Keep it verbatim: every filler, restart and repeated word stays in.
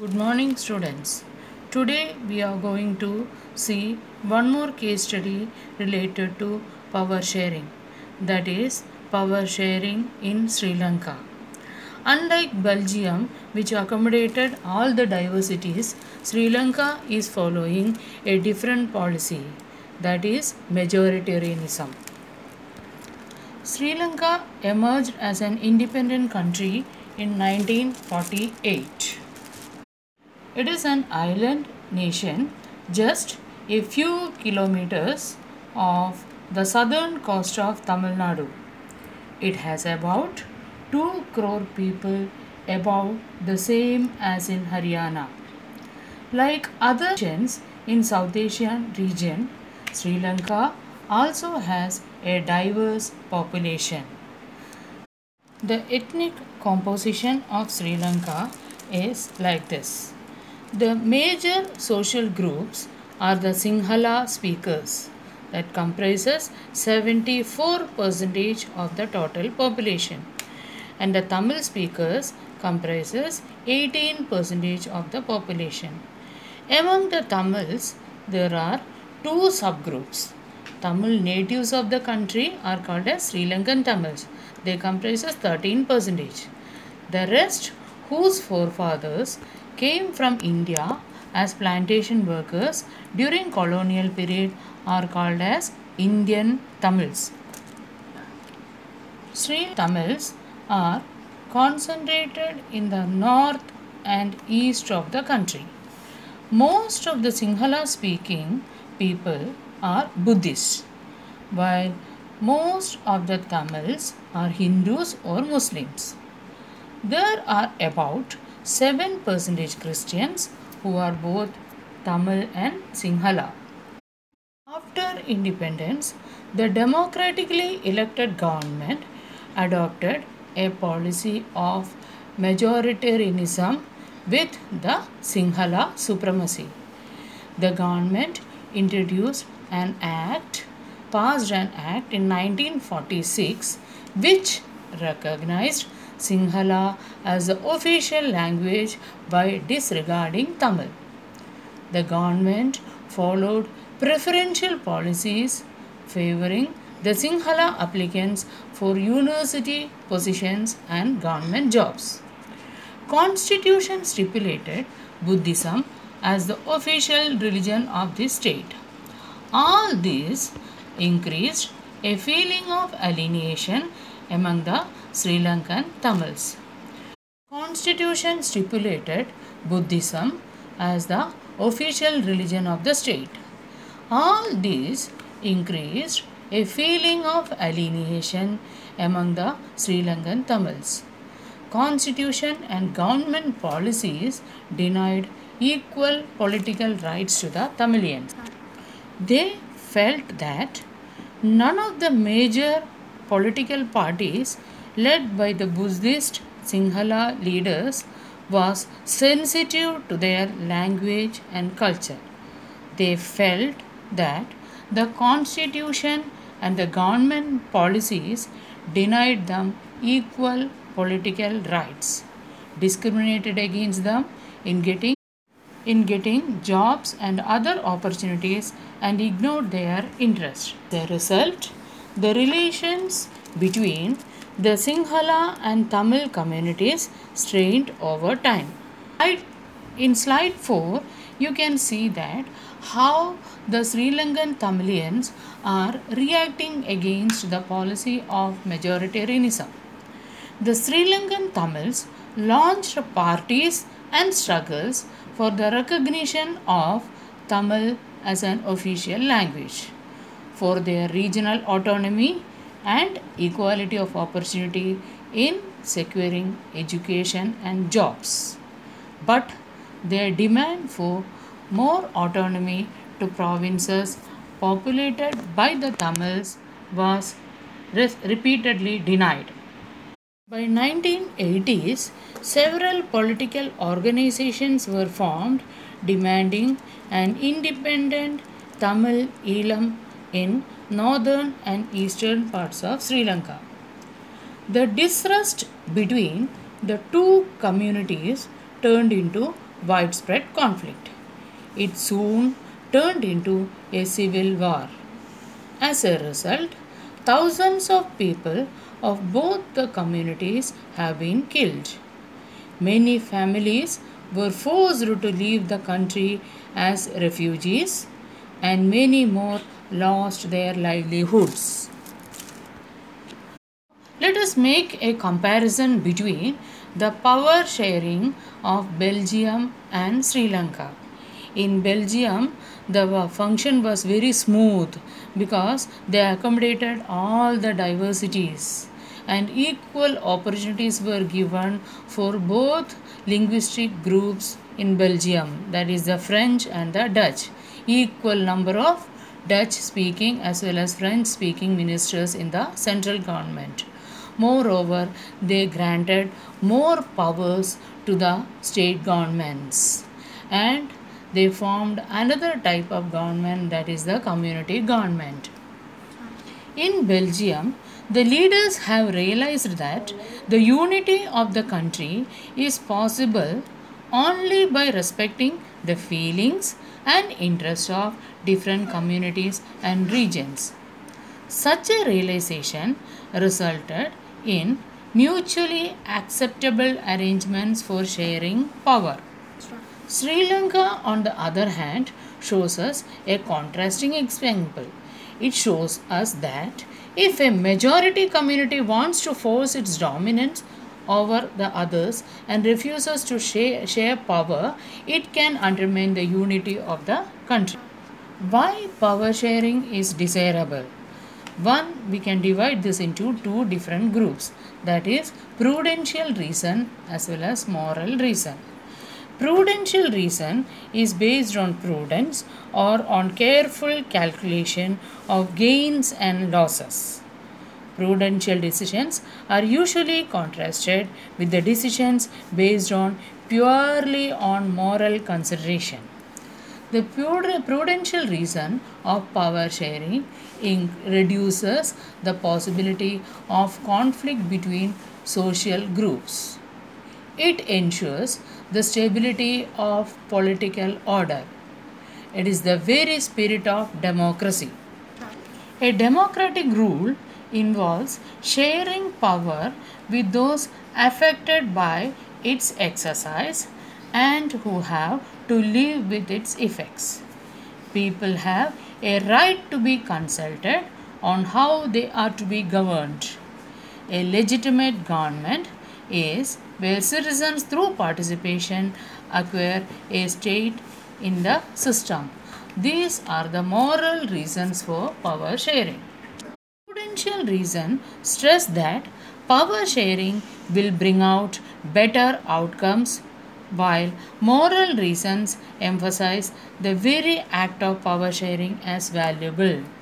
Good morning, students. Today we are going to see one more case study related to power sharing, that is, power sharing in Sri Lanka. Unlike Belgium, which accommodated all the diversities, Sri Lanka is following a different policy, that is, majoritarianism. Sri Lanka emerged as an independent country in nineteen forty-eight. It is an island nation just a few kilometers off the southern coast of Tamil Nadu. It has about two crore people, about the same as in Haryana. Like other nations in South Asian region, Sri Lanka also has a diverse population. The ethnic composition of Sri Lanka is like this. The major social groups are the Sinhala speakers that comprises seventy-four percent of the total population, and the Tamil speakers comprises eighteen percent of the population. Among the Tamils, there are two subgroups. Tamil natives of the country are called as Sri Lankan Tamils. They comprise thirteen percent. The rest, whose forefathers came from India as plantation workers during colonial period, are called as Indian Tamils. Sri Tamils are concentrated in the north and east of the country. Most of the Sinhala speaking people are Buddhists, while most of the Tamils are Hindus or Muslims. There are about seven percent Christians who are both Tamil and Sinhala. After independence, the democratically elected government adopted a policy of majoritarianism with the Sinhala supremacy. The government introduced an act, passed an act in nineteen forty-six, which recognized Sinhala as the official language by disregarding Tamil. The government followed preferential policies favoring the Sinhala applicants for university positions and government jobs. Constitution stipulated Buddhism as the official religion of the state. All this increased a feeling of alienation among the Sri Lankan Tamils. Constitution stipulated Buddhism as the official religion of the state. All this increased a feeling of alienation among the Sri Lankan Tamils. Constitution and government policies denied equal political rights to the Tamilians. They felt that none of the major political parties led by the Buddhist Sinhala leaders was sensitive to their language and culture. They felt that the constitution and the government policies denied them equal political rights, discriminated against them in getting in getting jobs and other opportunities, and ignored their interests. The result, the relations between the Sinhala and Tamil communities strained over time. In slide four, you can see that how the Sri Lankan Tamilians are reacting against the policy of majoritarianism. The Sri Lankan Tamils launched parties and struggles for the recognition of Tamil as an official language, for their regional autonomy and equality of opportunity in securing education and jobs. But their demand for more autonomy to provinces populated by the Tamils was repeatedly denied. By nineteen eighties, several political organizations were formed demanding an independent Tamil Eelam in northern and eastern parts of Sri Lanka. The distrust between the two communities turned into widespread conflict. It soon turned into a civil war. As a result, thousands of people of both the communities have been killed. Many families were forced to leave the country as refugees, and many more lost their livelihoods. Let us make a comparison between the power sharing of Belgium and Sri Lanka. In Belgium, the function was very smooth because they accommodated all the diversities and equal opportunities were given for both linguistic groups in Belgium, that is the French and the Dutch. Equal number of Dutch speaking as well as French speaking ministers in the central government. Moreover, they granted more powers to the state governments and they formed another type of government, that is the community government. In Belgium, the leaders have realized that the unity of the country is possible only by respecting the feelings and interests of different communities and regions. Such a realization resulted in mutually acceptable arrangements for sharing power. Sri Lanka, on the other hand, shows us a contrasting example. It shows us that if a majority community wants to force its dominance over the others and refuses to share, share power, it can undermine the unity of the country. Why power sharing is desirable? One, we can divide this into two different groups, that is prudential reason as well as moral reason. Prudential reason is based on prudence or on careful calculation of gains and losses. Prudential decisions are usually contrasted with the decisions based on purely on moral consideration. The prudential reason of power sharing reduces the possibility of conflict between social groups. It ensures the stability of political order. It is the very spirit of democracy. A democratic rule involves sharing power with those affected by its exercise and who have to live with its effects. People have a right to be consulted on how they are to be governed. A legitimate government is where citizens through participation acquire a state in the system. These are the moral reasons for power sharing. Prudential reason stress that power sharing will bring out better outcomes, while moral reasons emphasize the very act of power sharing as valuable.